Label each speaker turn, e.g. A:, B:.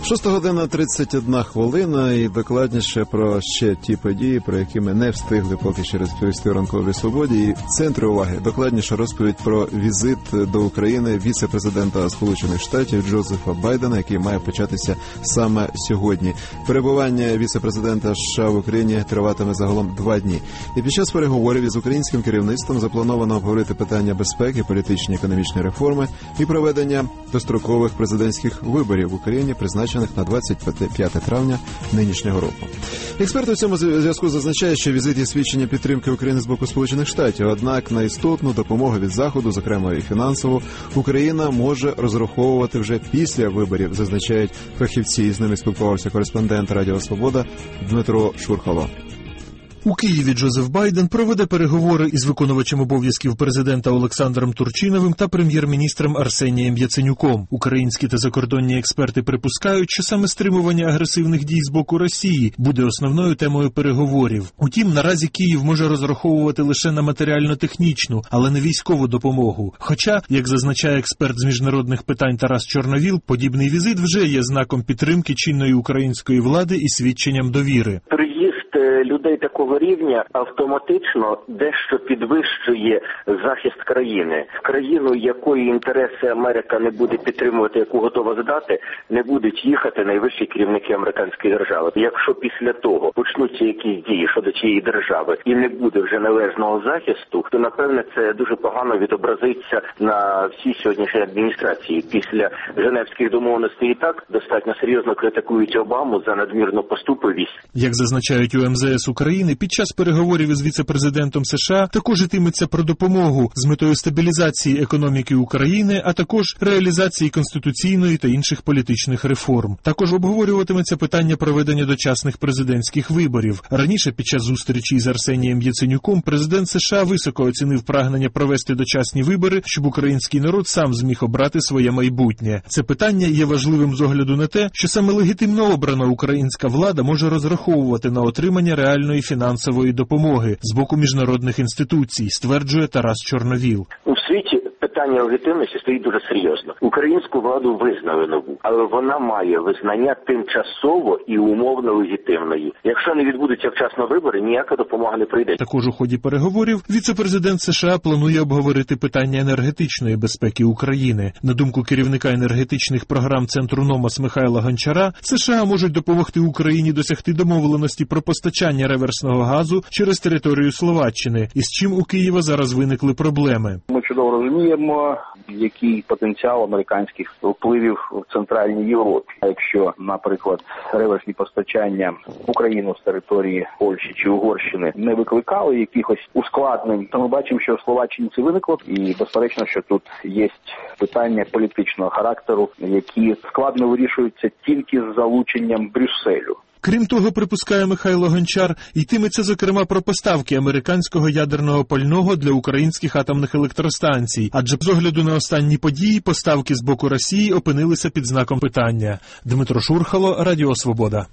A: 6:31 і докладніше про ще ті події, про які ми не встигли поки ще розповісти у ранковій свободі. І в центрі уваги докладніше розповідь про візит до України віце-президента Сполучених Штатів Джозефа Байдена, який має початися саме сьогодні. Перебування віце-президента США в Україні триватиме загалом 2 дні. І під час переговорів із українським керівництвом заплановано обговорити питання безпеки, політичні економічні реформи і проведення дострокових президентських виборів в Україні, призначених на 25 травня нинішнього року. Експерти в цьому зв'язку зазначають, що візит є свідчення підтримки України з боку Сполучених Штатів. Однак на істотну допомогу від Заходу, зокрема і фінансову, Україна може розраховувати вже після виборів, зазначають фахівці. З ними спілкувався кореспондент Радіо Свобода Дмитро Шурхало.
B: У Києві Джозеф Байден проведе переговори із виконувачем обов'язків президента Олександром Турчиновим та прем'єр-міністром Арсенієм Яценюком. Українські та закордонні експерти припускають, що саме стримування агресивних дій з боку Росії буде основною темою переговорів. Утім, наразі Київ може розраховувати лише на матеріально-технічну, але не військову допомогу. Хоча, як зазначає експерт з міжнародних питань Тарас Чорновіл, подібний візит вже є знаком підтримки чинної української влади і свідченням довіри.
C: Людей такого рівня автоматично дещо підвищує захист країни. Країну, якої інтереси Америка не буде підтримувати, яку готова здати, не будуть їхати найвищі керівники американської держави. Якщо після того почнуться якісь дії щодо цієї держави і не буде вже належного захисту, то, напевне, це дуже погано відобразиться на всій сьогоднішній адміністрації. Після Женевських домовленостей і так достатньо серйозно критикують Обаму за надмірну поступливість.
B: Як зазначають у МЗС України, під час переговорів із віце-президентом США також йтиметься про допомогу з метою стабілізації економіки України, а також реалізації конституційної та інших політичних реформ. Також обговорюватиметься питання проведення дочасних президентських виборів. Раніше, під час зустрічі з Арсенієм Яценюком, президент США високо оцінив прагнення провести дочасні вибори, щоб український народ сам зміг обрати своє майбутнє. Це питання є важливим з огляду на те, що саме легітимно обрана українська влада може розраховувати на отримання реальної фінансової допомоги з боку міжнародних інституцій, стверджує Тарас Чорновіл.
C: У світі питання легітимності стоїть дуже серйозно. Українську владу визнали нову, але вона має визнання тимчасово і умовно легітимної. Якщо не відбудуться вчасно вибори, ніяка допомога не прийде.
B: Також у ході переговорів віце-президент США планує обговорити питання енергетичної безпеки України. На думку керівника енергетичних програм Центру Номос Михайла Гончара, США можуть допомогти Україні досягти домовленості про постачання реверсного газу через територію Словаччини, із чим у Києва зараз виникли проблеми.
D: Ми чудово розуміємо, який потенціал американських впливів в Центральній Європі. Якщо, наприклад, реверсні постачання в Україну з території Польщі чи Угорщини не викликали якихось ускладнень, то ми бачимо, що в Словаччині це виникло. І, безперечно, що тут є питання політичного характеру, які складно вирішуються тільки з залученням Брюсселю.
B: Крім того, припускає Михайло Гончар, йтиметься зокрема про поставки американського ядерного пального для українських атомних електростанцій, адже з огляду на останні події поставки з боку Росії опинилися під знаком питання. Дмитро Шурхало, Радіо Свобода.